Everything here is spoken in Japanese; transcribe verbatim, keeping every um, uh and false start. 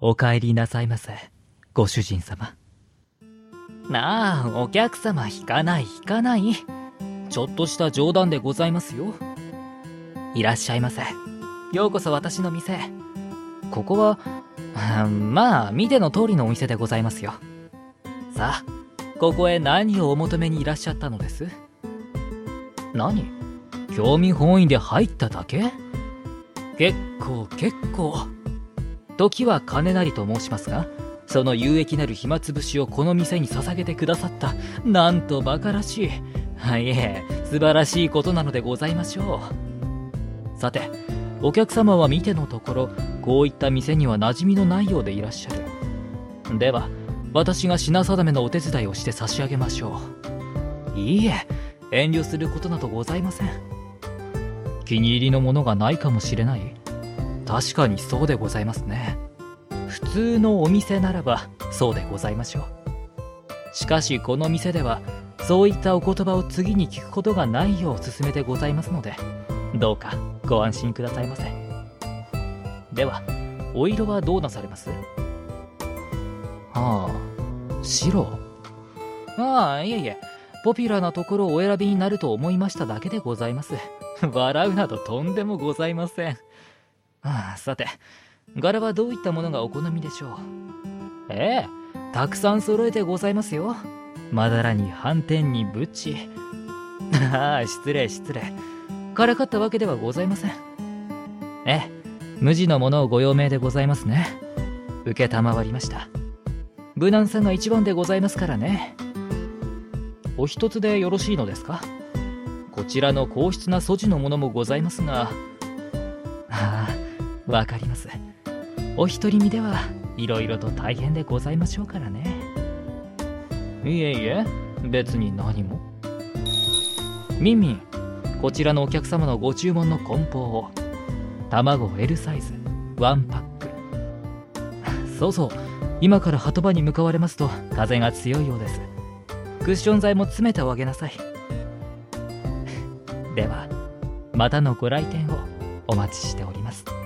お帰りなさいませ、ご主人様。なあ、お客様、引かない引かない。ちょっとした冗談でございますよ。いらっしゃいませ。ようこそ私の店。ここは、まあ見ての通りのお店でございますよ。さあ、ここへ何をお求めにいらっしゃったのです？何？興味本位で入っただけ？結構結構。時は金なりと申しますが、その有益なる暇つぶしをこの店に捧げてくださった、なんと馬鹿らしい。はい、ええ、素晴らしいことなのでございましょう。さて、お客様は見てのところ、こういった店には馴染みのないようでいらっしゃる。では、私が品定めのお手伝いをして差し上げましょう。いいえ、遠慮することなどございません。気に入りのものがないかもしれない。確かにそうでございますね。普通のお店ならばそうでございましょう。しかしこの店ではそういったお言葉を次に聞くことがないよう勧めてございますので、どうかご安心くださいませ。では、お色はどうなされます？はあ、白。ああ、いえいえ、ポピュラーなところをお選びになると思いましただけでございます。笑うなどとんでもございません。はあ、さて、柄はどういったものがお好みでしょう？ええ、たくさん揃えてございますよ。まだらに斑点にブチ。ああ、失礼失礼。からかったわけではございません。ええ、無地のものをご用命でございますね。受けたまわりました。無難さが一番でございますからね。お一つでよろしいのですか？こちらの硬質な素地のものもございますが。ああ、わかります。お一人身ではいろいろと大変でございましょうからね。いえいえ、別に何も。ミンミン、こちらのお客様のご注文の梱包を。卵 エル サイズワンパック。そうそう、今から鳩場に向かわれますと風が強いようです。クッション材も詰めておあげなさい。では、またのご来店をお待ちしております。